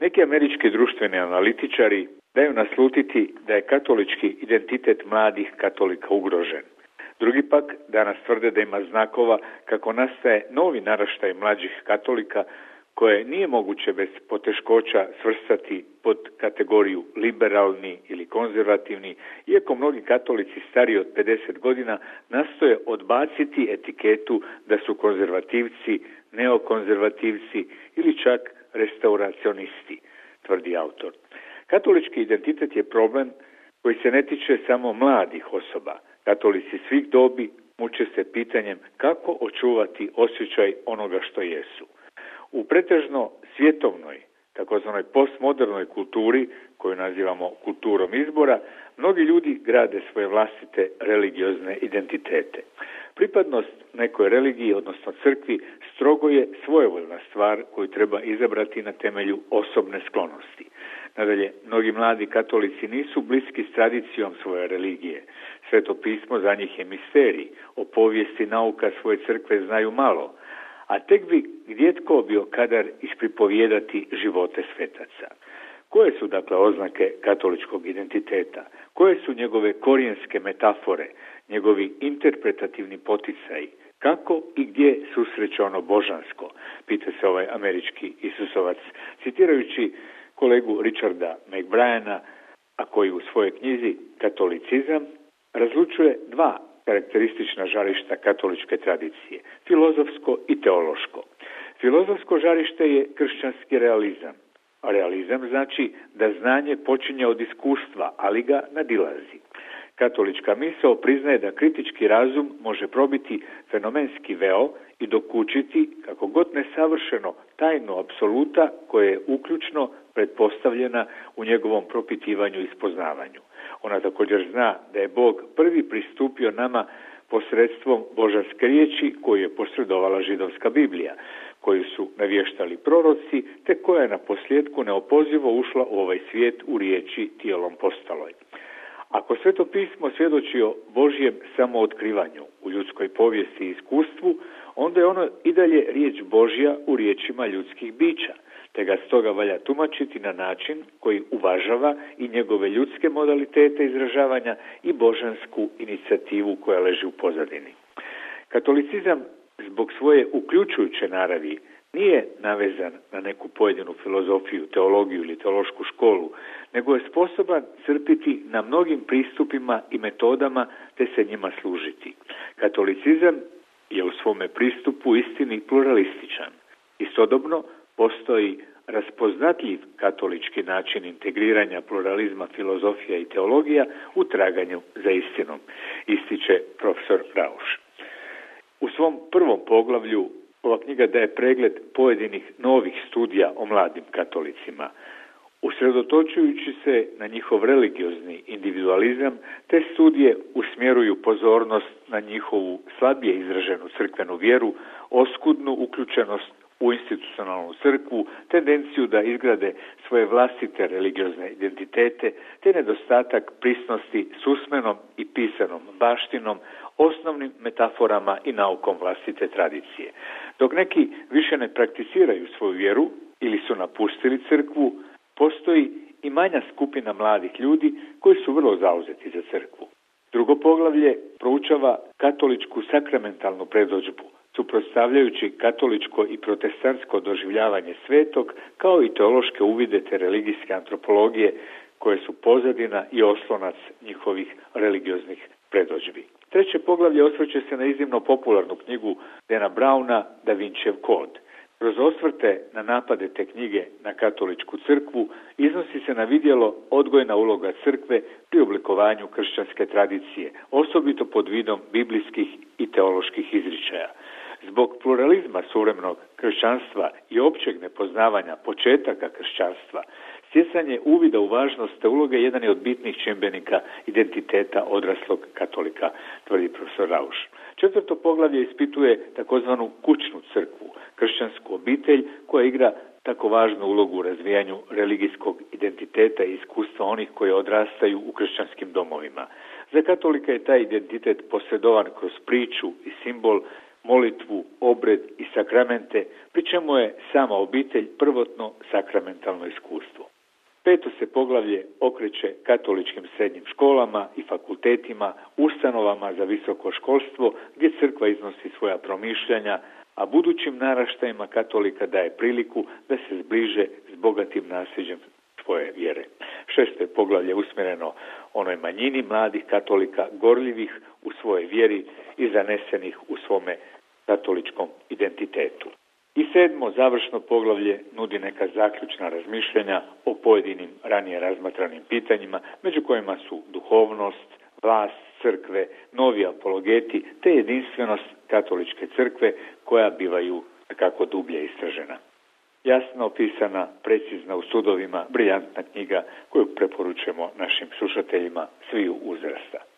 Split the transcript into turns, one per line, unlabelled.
Neki američki društveni analitičari daju naslutiti da je katolički identitet mladih katolika ugrožen. Drugi pak danas tvrde da ima znakova kako nastaje novi naraštaj mlađih katolika koje nije moguće bez poteškoća svrstati pod kategoriju liberalni ili konzervativni, iako mnogi katolici stariji od 50 godina nastoje odbaciti etiketu da su konzervativci, neokonzervativci ili čak restauracionisti, tvrdi autor. Katolički identitet je problem koji se ne tiče samo mladih osoba. Katolici svih dobi muče se pitanjem kako očuvati osjećaj onoga što jesu. U pretežno svjetovnoj, takozvanoj postmodernoj kulturi, koju nazivamo kulturom izbora, mnogi ljudi grade svoje vlastite religiozne identitete. Pripadnost nekoj religiji, odnosno crkvi, strogo je svojevoljna stvar koju treba izabrati na temelju osobne sklonosti. Nadalje, mnogi mladi katolici nisu bliski s tradicijom svoje religije. Sveto pismo za njih je misterij, o povijesti nauka svoje crkve znaju malo, a tek bi gdje tko bio kadar ispripovijedati živote svetaca. Koje su dakle oznake katoličkog identiteta? Koje su njegove korijenske metafore, njegovi interpretativni poticaji? Kako i gdje susreće ono božansko? Pita se ovaj američki Isusovac, citirajući kolegu Richarda McBryana, a koji u svojoj knjizi Katolicizam razlučuje dva karakteristična žarišta katoličke tradicije, filozofsko i teološko. Filozofsko žarište je kršćanski realizam. A realizam znači da znanje počinje od iskustva, ali ga nadilazi. Katolička misao priznaje da kritički razum može probiti fenomenski veo i dokučiti, kako god nesavršeno, tajnu apsoluta koja je uključno pretpostavljena u njegovom propitivanju i spoznavanju. Ona također zna da je Bog prvi pristupio nama posredstvom božanske riječi koju je posredovala židovska Biblija, koju su navještali proroci, te koja je na posljedku neopozivo ušla u ovaj svijet u riječi tijelom postaloj. Ako Sveto pismo svjedoči o Božjem samootkrivanju u ljudskoj povijesti i iskustvu, onda je ono i dalje riječ Božja u riječima ljudskih bića, te ga stoga valja tumačiti na način koji uvažava i njegove ljudske modalitete izražavanja i božansku inicijativu koja leži u pozadini. Katolicizam zbog svoje uključujuće naravi nije navezan na neku pojedinu filozofiju, teologiju ili teološku školu, nego je sposoban crpiti na mnogim pristupima i metodama te se njima služiti. Katolicizam je u svome pristupu istini pluralističan. Istodobno postoji raspoznatljiv katolički način integriranja pluralizma filozofija i teologija u traganju za istinom, ističe profesor Rauš. U svom prvom poglavlju ova knjiga daje pregled pojedinih novih studija o mladim katolicima, usredotočujući se na njihov religiozni individualizam, te studije usmjeruju pozornost na njihovu slabije izraženu crkvenu vjeru, oskudnu uključenost u institucionalnu crkvu, tendenciju da izgrade svoje vlastite religiozne identitete, te nedostatak prisnosti s usmenom i pisanom baštinom, osnovnim metaforama i naukom vlastite tradicije. Dok neki više ne prakticiraju svoju vjeru ili su napustili crkvu, postoji i manja skupina mladih ljudi koji su vrlo zauzeti za crkvu. Drugo poglavlje proučava katoličku sakramentalnu predodžbu, suprotstavljajući katoličko i protestantsko doživljavanje svetog, kao i teološke uvide te religijske antropologije koje su pozadina i oslonac njihovih religioznih predodžbi. Treće poglavlje osvrće se na iznimno popularnu knjigu Dana Browna Da Vincijev kod. Kroz osvrte na napade te knjige na katoličku crkvu iznosi se na vidjelo odgojna uloga crkve pri oblikovanju kršćanske tradicije, osobito pod vidom biblijskih i teoloških izričaja. Zbog pluralizma suvremenog kršćanstva i općeg nepoznavanja početaka kršćanstva, stjecanje uvida u važnost te uloge jedan je od bitnih čimbenika identiteta odraslog katolika, tvrdi profesor Rauš. Četvrto poglavlje ispituje takozvanu kućnu crkvu, kršćansku obitelj koja igra tako važnu ulogu u razvijanju religijskog identiteta i iskustva onih koji odrastaju u kršćanskim domovima. Za katolika je taj identitet posredovan kroz priču i simbol molitvu, obred i sakramente, pri čemu je sama obitelj prvotno sakramentalno iskustvo. 5. se poglavlje okreće katoličkim srednjim školama i fakultetima, ustanovama za visoko školstvo gdje crkva iznosi svoja promišljanja, a budućim naraštajima katolika daje priliku da se zbliže s bogatim nasljeđem svoje vjere. 6. poglavlje usmjereno onoj manjini mladih katolika, gorljivih u svojoj vjeri i zanesenih u svome katoličkom identitetu. I 7. završno poglavlje nudi neka zaključna razmišljanja o pojedinim ranije razmatranim pitanjima, među kojima su duhovnost, vlast crkve, novi apologeti te jedinstvenost katoličke crkve koja bivaju kako dublje istražena. Jasno opisana, precizna u sudovima, briljantna knjiga koju preporučujemo našim slušateljima sviju uzrasta.